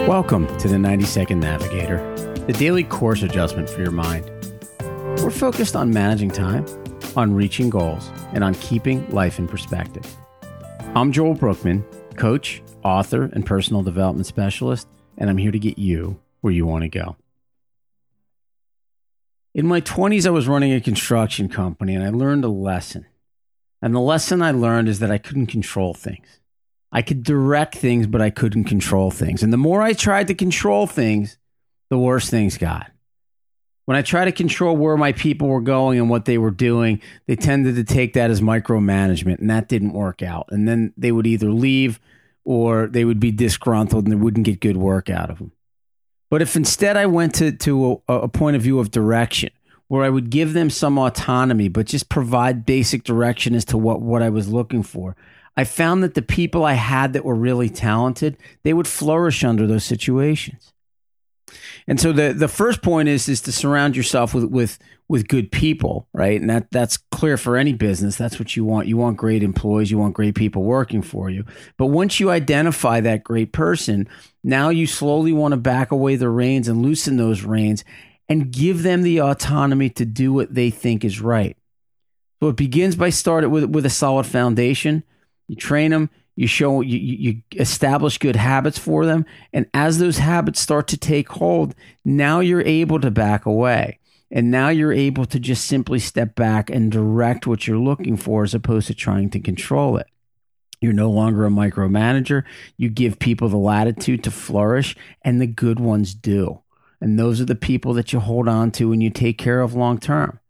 Welcome to the 90-Second Navigator, the daily course adjustment for your mind. We're focused on managing time, on reaching goals, and on keeping life in perspective. I'm Joel Brookman, coach, author, and personal development specialist, and I'm here to get you where you want to go. In my 20s, I was running a construction company, and I learned a lesson. And the lesson I learned is that I couldn't control things. I could direct things, but I couldn't control things. And the more I tried to control things, the worse things got. When I tried to control where my people were going and what they were doing, they tended to take that as micromanagement, and that didn't work out. And then they would either leave or they would be disgruntled and they wouldn't get good work out of them. But if instead I went to a point of view of direction, where I would give them some autonomy, but just provide basic direction as to what I was looking for, I found that the people I had that were really talented, they would flourish under those situations. And so the first point is to surround yourself with good people, right? And that's clear for any business. That's what you want. You want great employees. You want great people working for you. But once you identify that great person, now you slowly want to back away the reins and loosen those reins and give them the autonomy to do what they think is right. So it begins by starting with a solid foundation. You train them, you establish good habits for them. And as those habits start to take hold, now you're able to back away. And now you're able to just simply step back and direct what you're looking for as opposed to trying to control it. You're no longer a micromanager. You give people the latitude to flourish, and the good ones do. And those are the people that you hold on to and you take care of long term.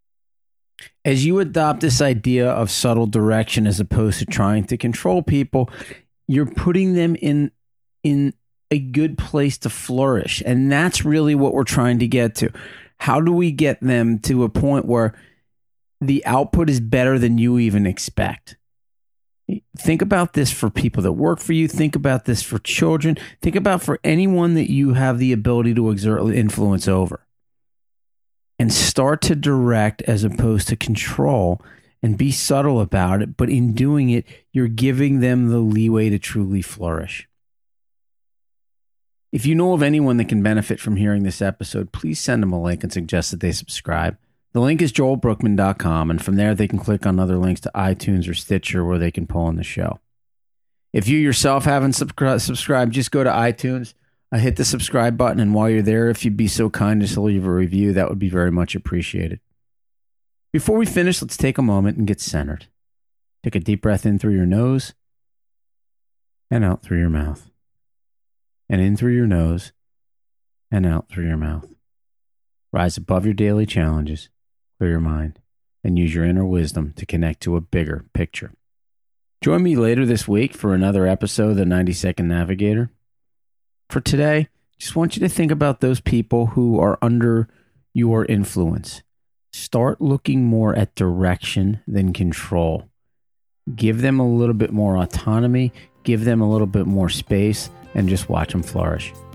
As you adopt this idea of subtle direction as opposed to trying to control people, you're putting them in a good place to flourish. And that's really what we're trying to get to. How do we get them to a point where the output is better than you even expect? Think about this for people that work for you. Think about this for children. Think about for anyone that you have the ability to exert influence over. And start to direct as opposed to control, and be subtle about it. But in doing it, you're giving them the leeway to truly flourish. If you know of anyone that can benefit from hearing this episode, please send them a link and suggest that they subscribe. The link is joelbrookman.com, and from there they can click on other links to iTunes or Stitcher where they can pull in the show. If you yourself haven't subscribed, just go to iTunes. Hit the subscribe button, and while you're there, if you'd be so kind as to leave a review, that would be very much appreciated. Before we finish, let's take a moment and get centered. Take a deep breath in through your nose and out through your mouth. And in through your nose and out through your mouth. Rise above your daily challenges, clear your mind, and use your inner wisdom to connect to a bigger picture. Join me later this week for another episode of the 90-Second Navigator. For today, just want you to think about those people who are under your influence. Start looking more at direction than control. Give them a little bit more autonomy, give them a little bit more space, and just watch them flourish.